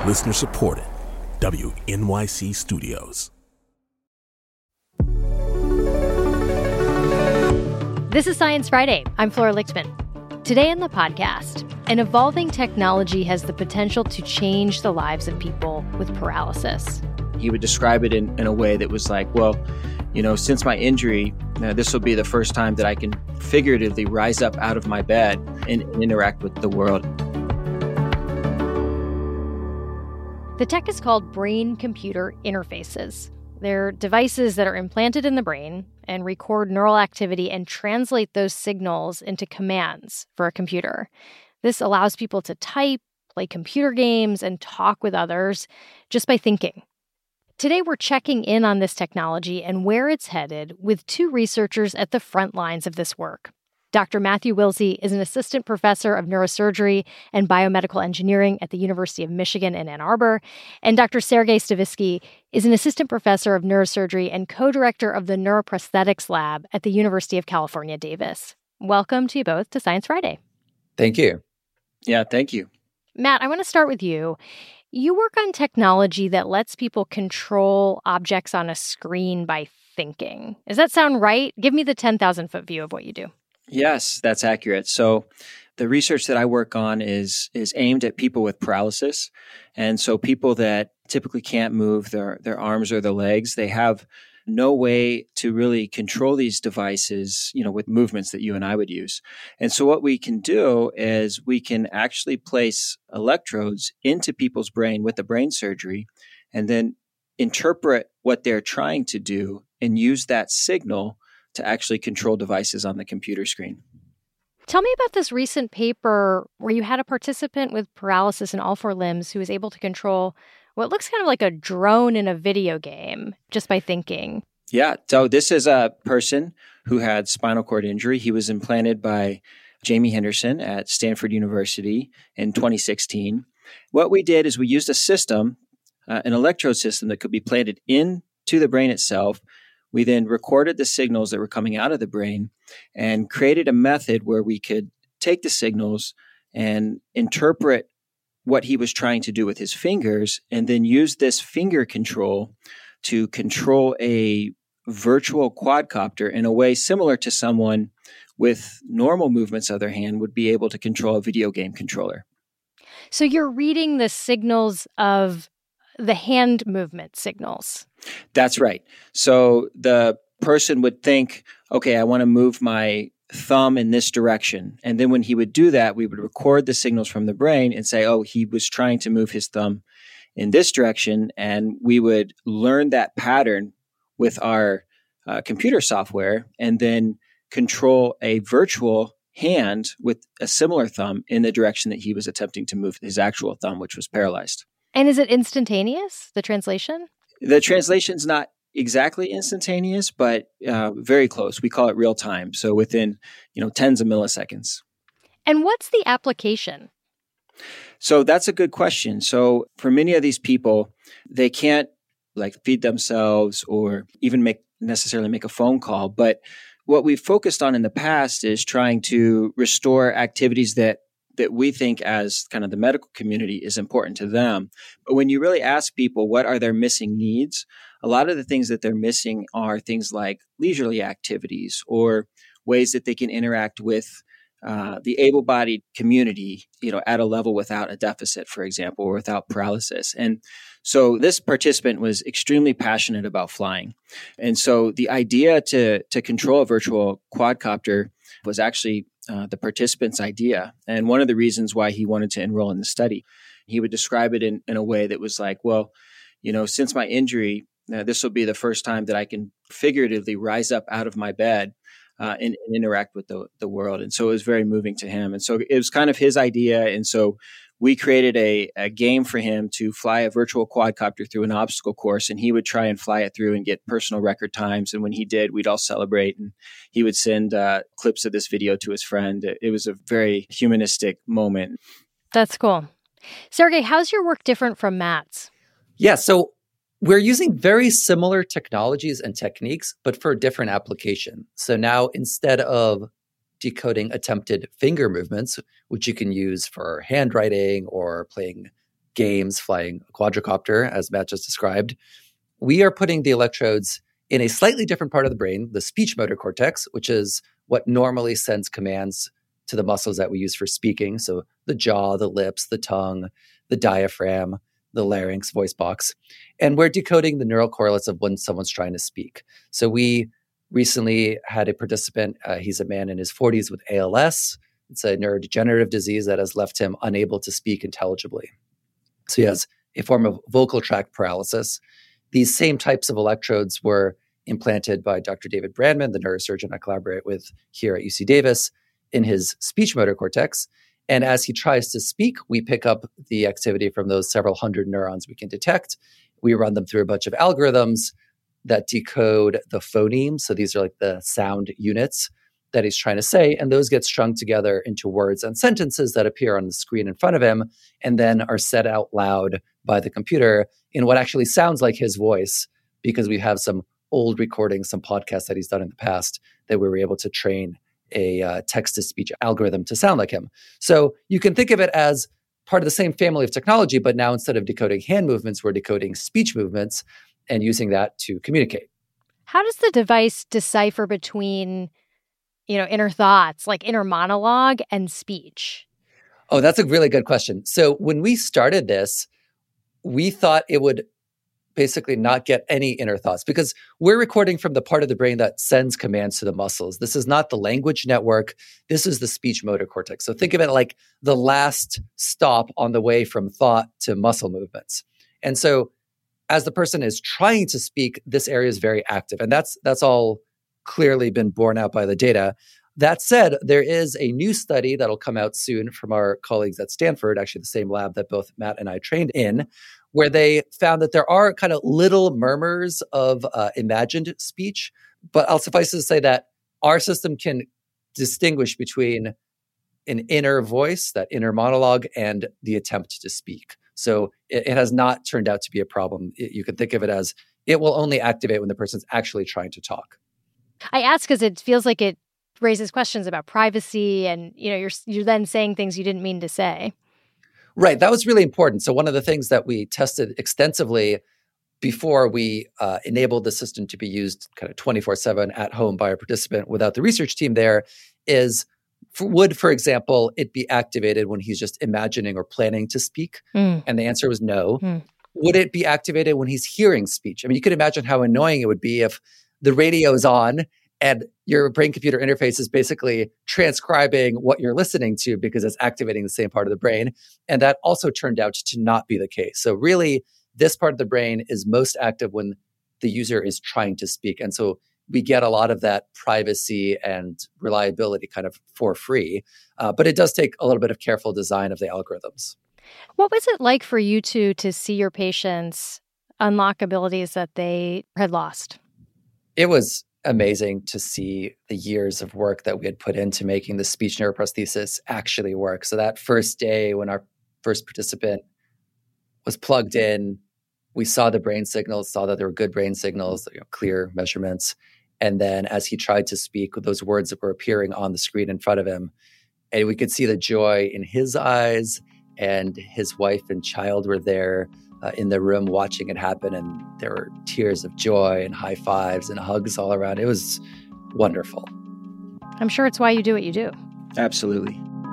Listener supported. WNYC Studios. This is Science Friday. I'm Flora Lichtman. Today on the podcast, an evolving technology has the potential to change the lives of people with paralysis. He would describe it in a way that was like, well, since my injury, this will be the first time that I can figuratively rise up out of my bed and interact with the world. The tech is called brain-computer interfaces. They're devices that are implanted in the brain and record neural activity and translate those signals into commands for a computer. This allows people to type, play computer games, and talk with others just by thinking. Today, we're checking in on this technology and where it's headed with two researchers at the front lines of this work. Dr. Matthew Wilsey is an assistant professor of neurosurgery and biomedical engineering at the University of Michigan in Ann Arbor, and Dr. Sergey Stavitsky is an assistant professor of neurosurgery and co-director of the Neuroprosthetics Lab at the University of California, Davis. Welcome to you both to Science Friday. Thank you. Yeah, thank you. Matt, I want to start with you. You work on technology that lets people control objects on a screen by thinking. Does that sound right? Give me the 10,000-foot view of what you do. Yes, that's accurate. So the research that I work on is aimed at people with paralysis. And so people that typically can't move their arms or their legs, they have no way to really control these devices, with movements that you and I would use. And so what we can do is we can actually place electrodes into people's brain with the brain surgery and then interpret what they're trying to do and use that signal to actually control devices on the computer screen. Tell me about this recent paper where you had a participant with paralysis in all four limbs who was able to control what looks kind of like a drone in a video game just by thinking. Yeah. So this is a person who had spinal cord injury. He was implanted by Jamie Henderson at Stanford University in 2016. What we did is we used a system, an electrode system that could be planted into the brain itself. We then recorded the signals that were coming out of the brain and created a method where we could take the signals and interpret what he was trying to do with his fingers and then use this finger control to control a virtual quadcopter in a way similar to someone with normal movements of their hand would be able to control a video game controller. So you're reading the signals of the hand movement signals. That's right. So the person would think, okay, I want to move my thumb in this direction. And then when he would do that, we would record the signals from the brain and say, oh, he was trying to move his thumb in this direction. And we would learn that pattern with our computer software and then control a virtual hand with a similar thumb in the direction that he was attempting to move his actual thumb, which was paralyzed. And is it instantaneous, the translation? The translation's not exactly instantaneous, but very close. We call it real time. So within, tens of milliseconds. And what's the application? So that's a good question. So for many of these people, they can't feed themselves or even necessarily make a phone call. But what we've focused on in the past is trying to restore activities that we think as kind of the medical community is important to them. But when you really ask people what are their missing needs, a lot of the things that they're missing are things like leisurely activities or ways that they can interact with the able-bodied community, at a level without a deficit, for example, or without paralysis. And so this participant was extremely passionate about flying. And so the idea to control a virtual quadcopter was actually the participant's idea. And one of the reasons why he wanted to enroll in the study, he would describe it in a way that was like, well, since my injury, this will be the first time that I can figuratively rise up out of my bed and interact with the world. And so it was very moving to him. And so it was kind of his idea. And so we created a game for him to fly a virtual quadcopter through an obstacle course, and he would try and fly it through and get personal record times. And when he did, we'd all celebrate, and he would send clips of this video to his friend. It was a very humanistic moment. That's cool. Sergey, how's your work different from Matt's? Yeah, so we're using very similar technologies and techniques, but for a different application. So now instead of decoding attempted finger movements, which you can use for handwriting or playing games, flying a quadricopter, as Matt just described. We are putting the electrodes in a slightly different part of the brain, the speech motor cortex, which is what normally sends commands to the muscles that we use for speaking. So the jaw, the lips, the tongue, the diaphragm, the larynx, voice box. And we're decoding the neural correlates of when someone's trying to speak. So we recently had a participant, he's a man in his 40s with ALS. It's a neurodegenerative disease that has left him unable to speak intelligibly. So he has a form of vocal tract paralysis. These same types of electrodes were implanted by Dr. David Brandman, the neurosurgeon I collaborate with here at UC Davis, in his speech motor cortex. And as he tries to speak, we pick up the activity from those several hundred neurons we can detect. We run them through a bunch of algorithms that decode the phoneme. So these are like the sound units that he's trying to say. And those get strung together into words and sentences that appear on the screen in front of him and then are said out loud by the computer in what actually sounds like his voice, because we have some old recordings, some podcasts that he's done in the past that we were able to train a text-to-speech algorithm to sound like him. So you can think of it as part of the same family of technology, but now instead of decoding hand movements, we're decoding speech movements and using that to communicate. How does the device decipher between, inner thoughts, like inner monologue and speech? Oh, that's a really good question. So when we started this, we thought it would basically not get any inner thoughts because we're recording from the part of the brain that sends commands to the muscles. This is not the language network. This is the speech motor cortex. So think of it like the last stop on the way from thought to muscle movements. And so as the person is trying to speak, this area is very active. And that's all clearly been borne out by the data. That said, there is a new study that'll come out soon from our colleagues at Stanford, actually the same lab that both Matt and I trained in, where they found that there are kind of little murmurs of imagined speech. But I'll suffice to say that our system can distinguish between an inner voice, that inner monologue, and the attempt to speak. So it has not turned out to be a problem. You can think of it as it will only activate when the person's actually trying to talk. I ask because it feels like it raises questions about privacy and, you're then saying things you didn't mean to say. Right. That was really important. So one of the things that we tested extensively before we enabled the system to be used kind of 24/7 at home by a participant without the research team there is, would, for example, it be activated when he's just imagining or planning to speak? And the answer was no. Would it be activated when he's hearing speech? I mean, you could imagine how annoying it would be if the radio is on and your brain-computer interface is basically transcribing what you're listening to because it's activating the same part of the brain. And that also turned out to not be the case. So really, this part of the brain is most active when the user is trying to speak. And so we get a lot of that privacy and reliability kind of for free. But it does take a little bit of careful design of the algorithms. What was it like for you two to see your patients unlock abilities that they had lost? It was amazing to see the years of work that we had put into making the speech neuroprosthesis actually work. So that first day when our first participant was plugged in, we saw the brain signals, saw that there were good brain signals, clear measurements. And then as he tried to speak, those words that were appearing on the screen in front of him, and we could see the joy in his eyes, and his wife and child were there in the room watching it happen. And there were tears of joy and high fives and hugs all around. It was wonderful. I'm sure it's why you do what you do. Absolutely.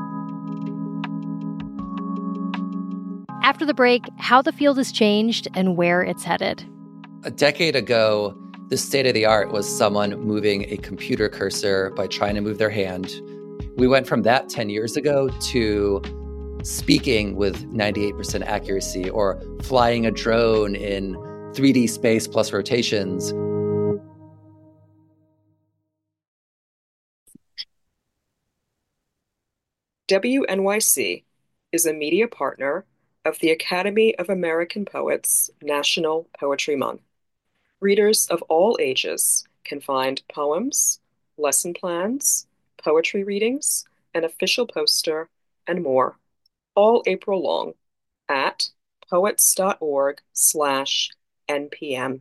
After the break, how the field has changed and where it's headed. A decade ago, the state of the art was someone moving a computer cursor by trying to move their hand. We went from that 10 years ago to speaking with 98% accuracy or flying a drone in 3D space plus rotations. WNYC is a media partner of the Academy of American Poets National Poetry Month. Readers of all ages can find poems, lesson plans, poetry readings, an official poster, and more, all April long, at poets.org/NPM.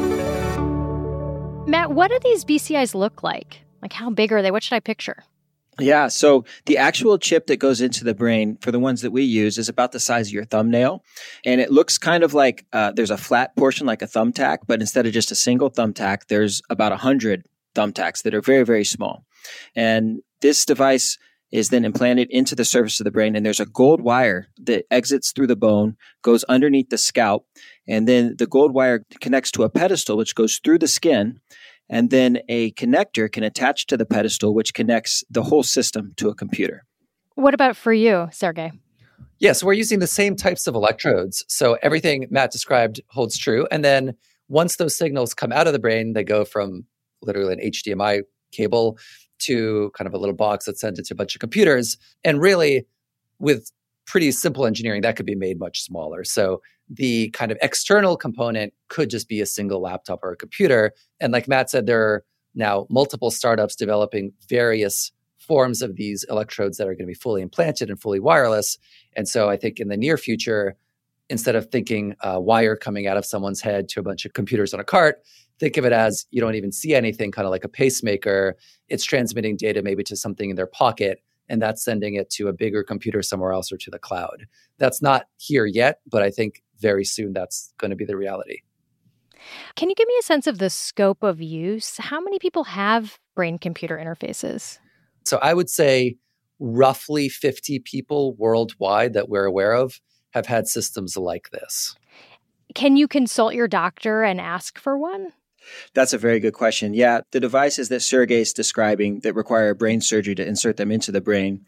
Matt, what do these BCIs look like? Like, how big are they? What should I picture? Yeah. So the actual chip that goes into the brain for the ones that we use is about the size of your thumbnail. And it looks kind of like there's a flat portion like a thumbtack, but instead of just a single thumbtack, there's about 100 thumbtacks that are very, very small. And this device is then implanted into the surface of the brain. And there's a gold wire that exits through the bone, goes underneath the scalp. And then the gold wire connects to a pedestal, which goes through the skin. And then a connector can attach to the pedestal, which connects the whole system to a computer. What about for you, Sergey? Yes, we're using the same types of electrodes. So everything Matt described holds true. And then once those signals come out of the brain, they go from literally an HDMI cable to kind of a little box that sends it to a bunch of computers. And really, with pretty simple engineering, that could be made much smaller. So the kind of external component could just be a single laptop or a computer. And like Matt said, there are now multiple startups developing various forms of these electrodes that are going to be fully implanted and fully wireless. And so I think in the near future, instead of thinking a wire coming out of someone's head to a bunch of computers on a cart, think of it as you don't even see anything, kind of like a pacemaker. It's transmitting data maybe to something in their pocket, and that's sending it to a bigger computer somewhere else or to the cloud. That's not here yet, but I think very soon that's going to be the reality. Can you give me a sense of the scope of use? How many people have brain-computer interfaces? So I would say roughly 50 people worldwide that we're aware of have had systems like this. Can you consult your doctor and ask for one? That's a very good question. Yeah, the devices that Sergey is describing that require brain surgery to insert them into the brain,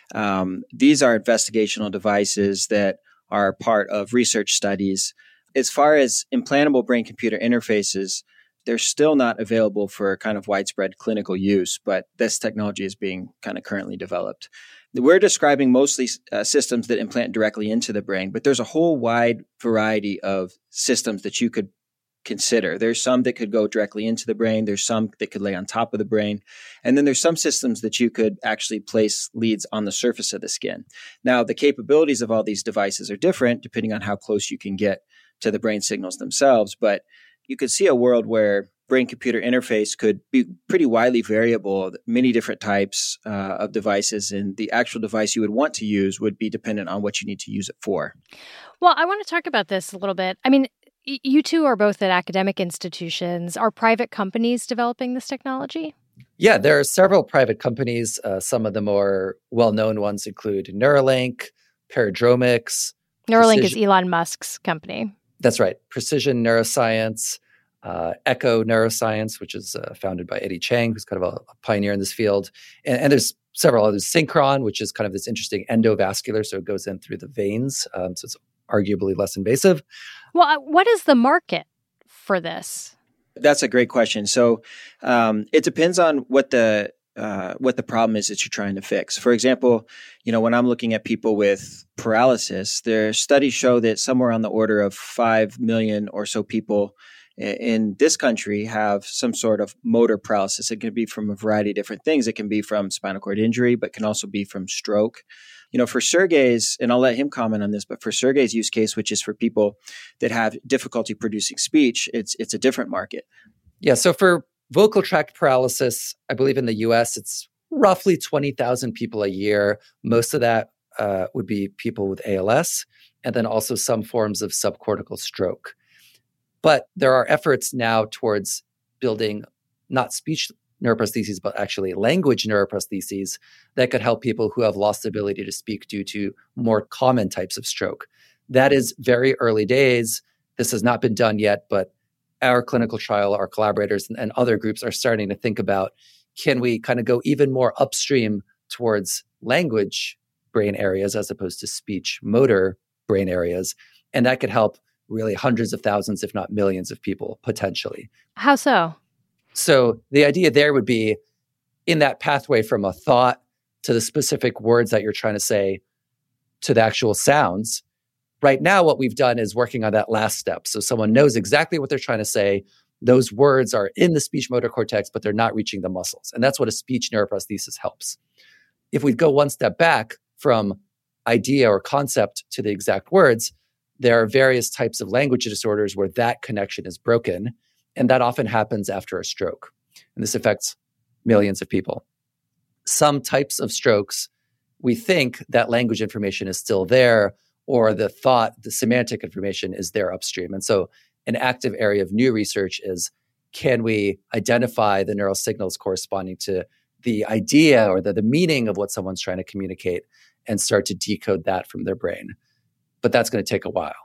these are investigational devices that are part of research studies. As far as implantable brain-computer interfaces, they're still not available for kind of widespread clinical use, but this technology is being kind of currently developed. We're describing mostly systems that implant directly into the brain, but there's a whole wide variety of systems that you could consider. There's some that could go directly into the brain. There's some that could lay on top of the brain. And then there's some systems that you could actually place leads on the surface of the skin. Now, the capabilities of all these devices are different depending on how close you can get to the brain signals themselves. But you could see a world where brain-computer interface could be pretty widely variable, many different types of devices, and the actual device you would want to use would be dependent on what you need to use it for. Well, I want to talk about this a little bit. I mean, you two are both at academic institutions. Are private companies developing this technology? Yeah, there are several private companies. Some of the more well-known ones include Neuralink, Paradromics. Neuralink is Elon Musk's company. That's right. Precision Neuroscience, Echo Neuroscience, which is founded by Eddie Chang, who's kind of a pioneer in this field. And there's several others. Synchron, which is kind of this interesting endovascular, so it goes in through the veins. So it's arguably less invasive. Well, what is the market for this? That's a great question. So it depends on what the problem is that you're trying to fix. For example, when I'm looking at people with paralysis, their studies show that somewhere on the order of 5 million or so people in this country have some sort of motor paralysis. It can be from a variety of different things. It can be from spinal cord injury, but can also be from stroke. For Sergey's, and I'll let him comment on this, but for Sergey's use case, which is for people that have difficulty producing speech, it's a different market. Yeah, so for vocal tract paralysis, I believe in the US, it's roughly 20,000 people a year. Most of that would be people with ALS, and then also some forms of subcortical stroke. But there are efforts now towards building not speech neuroprostheses, but actually language neuroprostheses that could help people who have lost the ability to speak due to more common types of stroke. That is very early days. This has not been done yet, but our clinical trial, our collaborators and other groups are starting to think about, can we kind of go even more upstream towards language brain areas as opposed to speech motor brain areas? And that could help really hundreds of thousands, if not millions of people potentially. How so? So the idea there would be in that pathway from a thought to the specific words that you're trying to say to the actual sounds. Right now, what we've done is working on that last step. So someone knows exactly what they're trying to say. Those words are in the speech motor cortex, but they're not reaching the muscles. And that's what a speech neuroprosthesis helps. If we go one step back from idea or concept to the exact words, there are various types of language disorders where that connection is broken. And that often happens after a stroke. And this affects millions of people. some types of strokes, we think that language information is still there, or the semantic information is there upstream. And so an active area of new research is, can we identify the neural signals corresponding to the idea or the meaning of what someone's trying to communicate and start to decode that from their brain? But that's going to take a while.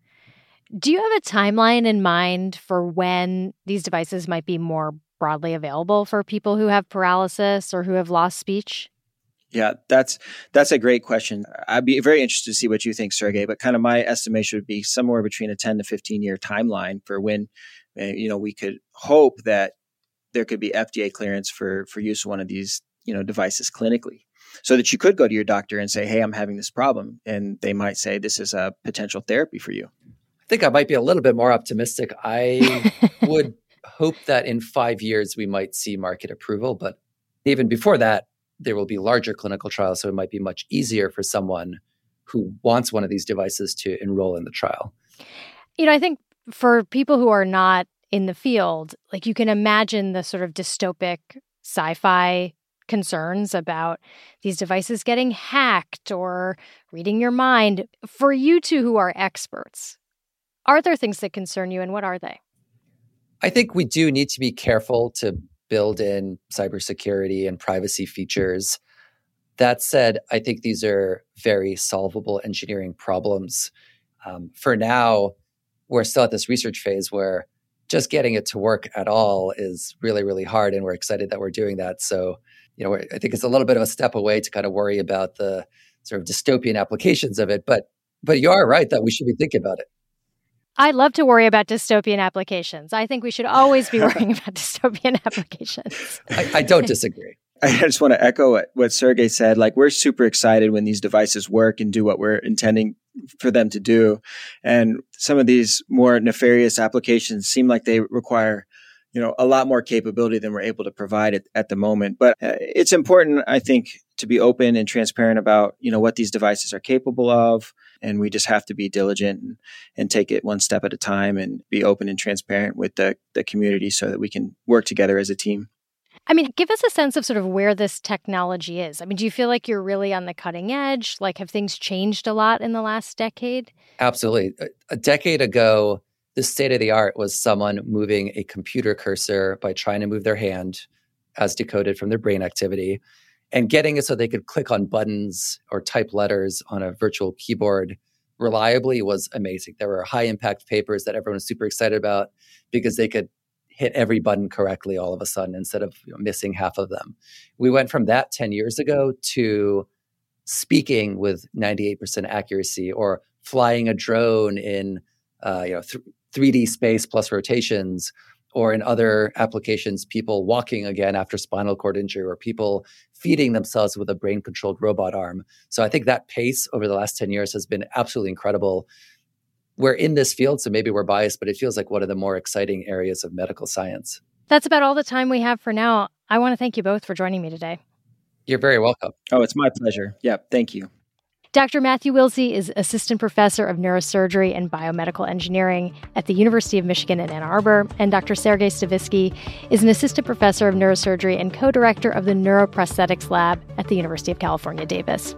Do you have a timeline in mind for when these devices might be more broadly available for people who have paralysis or who have lost speech? Yeah, that's a great question. I'd be very interested to see what you think, Sergey, but kind of my estimation would be somewhere between a 10 to 15-year timeline for when we could hope that there could be FDA clearance for use of one of these devices clinically, so that you could go to your doctor and say, hey, I'm having this problem. And they might say, this is a potential therapy for you. I think I might be a little bit more optimistic. I would hope that in 5 years we might see market approval. But even before that, there will be larger clinical trials. So it might be much easier for someone who wants one of these devices to enroll in the trial. I think for people who are not in the field, like, you can imagine the sort of dystopic sci-fi concerns about these devices getting hacked or reading your mind. For you two who are experts, are there things that concern you, and what are they? I think we do need to be careful to build in cybersecurity and privacy features. That said, I think these are very solvable engineering problems. For now, we're still at this research phase where just getting it to work at all is really, really hard, and we're excited that we're doing that. So, I think it's a little bit of a step away to kind of worry about the sort of dystopian applications of it. But you are right that we should be thinking about it. I love to worry about dystopian applications. I think we should always be worrying about dystopian applications. I don't disagree. I just want to echo what Sergey said. Like, we're super excited when these devices work and do what we're intending for them to do. And some of these more nefarious applications seem like they require, a lot more capability than we're able to provide at the moment. But it's important, I think, to be open and transparent about, what these devices are capable of. And we just have to be diligent and take it one step at a time and be open and transparent with the community so that we can work together as a team. I mean, give us a sense of sort of where this technology is. I mean, do you feel like you're really on the cutting edge? Like, have things changed a lot in the last decade? Absolutely. A decade ago, the state of the art was someone moving a computer cursor by trying to move their hand as decoded from their brain activity and getting it so they could click on buttons or type letters on a virtual keyboard reliably was amazing. There were high impact papers that everyone was super excited about because they could hit every button correctly all of a sudden instead of missing half of them. We went from that 10 years ago to speaking with 98% accuracy, or flying a drone in 3D space plus rotations, or in other applications, people walking again after spinal cord injury, or people feeding themselves with a brain-controlled robot arm. So I think that pace over the last 10 years has been absolutely incredible. We're in this field, so maybe we're biased, but it feels like one of the more exciting areas of medical science. That's about all the time we have for now. I want to thank you both for joining me today. You're very welcome. Oh, it's my pleasure. Yeah, thank you. Dr. Matthew Wilsey is Assistant Professor of Neurosurgery and Biomedical Engineering at the University of Michigan in Ann Arbor, and Dr. Sergey Stavisky is an Assistant Professor of Neurosurgery and Co-Director of the Neuroprosthetics Lab at the University of California, Davis.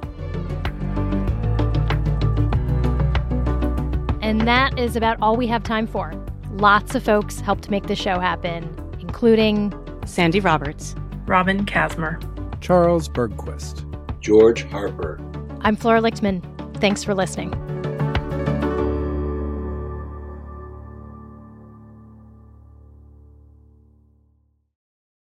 And that is about all we have time for. Lots of folks helped make the show happen, including Sandy Roberts, Robin Kazmer, Charles Bergquist, George Harper. I'm Flora Lichtman. Thanks for listening.